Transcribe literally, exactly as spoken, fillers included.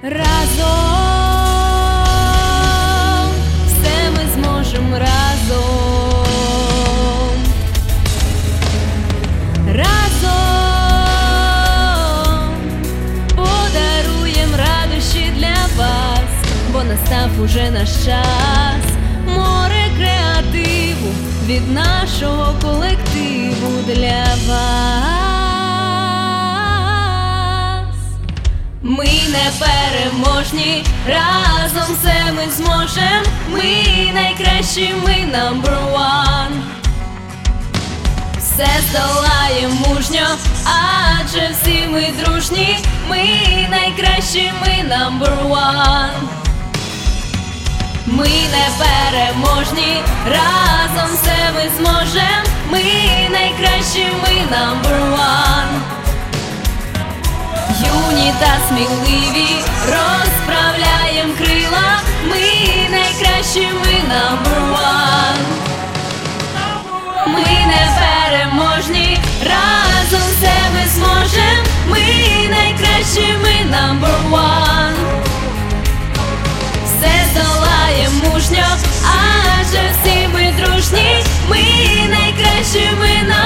Разом все ми зможемо, разом, разом подаруєм радощі для вас, бо настав уже наш час. Море креативу від нашого колективу для вас. Ми непереможні, разом все ми зможем. Ми найкращі, ми number one. Все здолаєм мужньо, адже всі ми дружні. Ми найкращі, ми number one. Ми непереможні, разом все ми зможем. Ми найкращі, ми number one. Юні та сміливі, розправляєм крила. Ми найкращі, ми number one. Ми непереможні, разом все ми зможем. Ми найкращі, ми number one. Все здолаєм мужньо, адже всі ми дружні. Ми найкращі, ми number one.